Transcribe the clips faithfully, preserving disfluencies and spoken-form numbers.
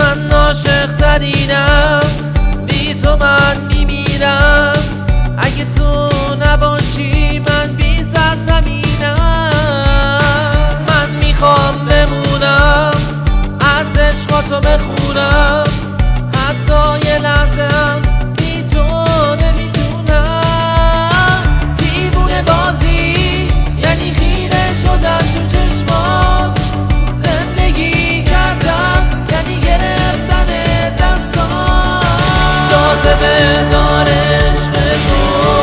من عاشق ترینم، بی تو من میمیرم. اگه تو نباشی من بی سرزمینم. من میخوام بمونم، از چشماتو بخونم، حتی یه لحظه هم بی تو نمیتونم. دیوونه بازی یعنی خیره شدن تو چشمات، زندگی کردن یعنی گرفتن دستان. جاذبه داره عشق تو،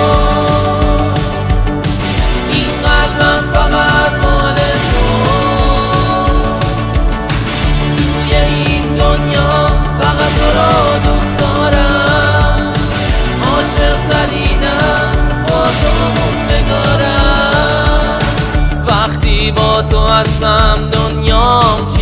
این قلبم فقط مال تو. توی این دنیا فقط تو را دوست دارم، عاشق ترینم، با تو موندگارم. وقتی با تو هستم دنیام